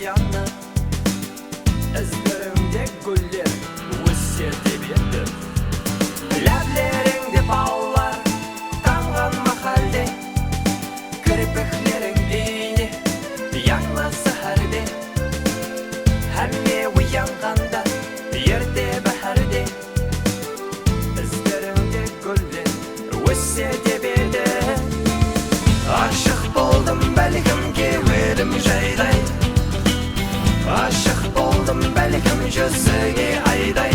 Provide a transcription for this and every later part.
оянып, іздеріңде гүлдер өссе деп едім. Ләблеріңде баулар тамған махалде, кірпіклерің ине яңла сәхәрде, әмме оянғанда ерте бәхәрде, іздеріңде гүлдер өссе деп едім. Ашық болдым бәлкім кеуелім жайдай, ашық болдым бәлкім жүзіге айдай,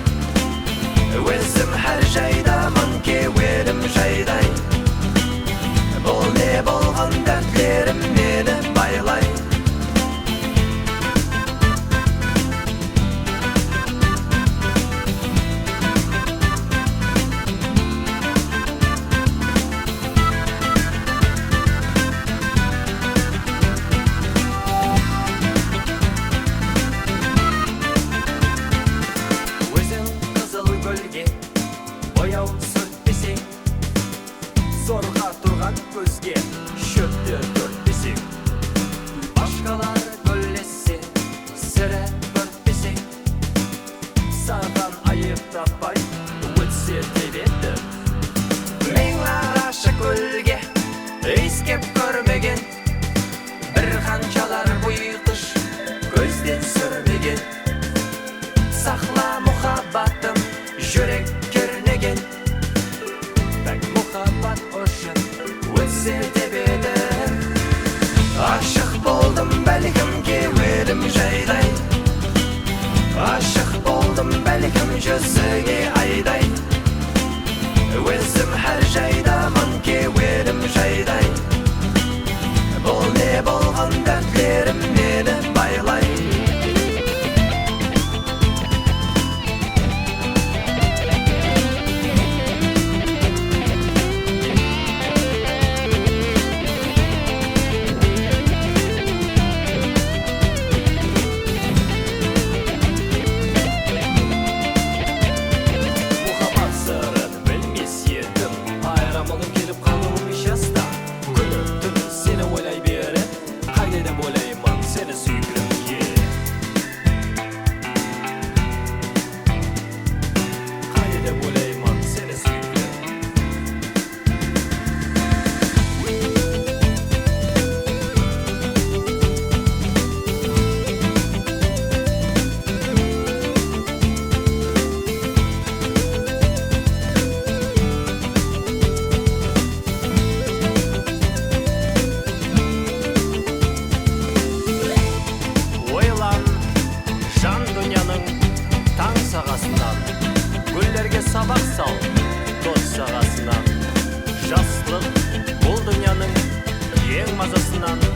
өзім әр жайдамын кеуелім жайдай. Бұл не болған дәртлерім мені байлай. Бояу сүртпесең, зорға тұрған көзге шөпті төртпесең, башқалар гүлдесе сірә бөртпесең, саған айып таппай өтсе деп едім. Мен арашы көлге иіскеп көрмеген, бір қаншалар бұйқыш көзден сүрмеген, сақла мұхаббатым жүрек кернеген, бәк мұхаббат үшін өтсе деп едім. Ашық болдым бәлкім кеуелім жайдай, ашық болдым бәлкім жүзіге айдай, өзім әр жайдамын кеуелім жайдай. Бұл не болған дәртлерім мені байлай. Гүллерге сабақ сал дос сағасынан, жастық бұл дүнияның ең мазасынан.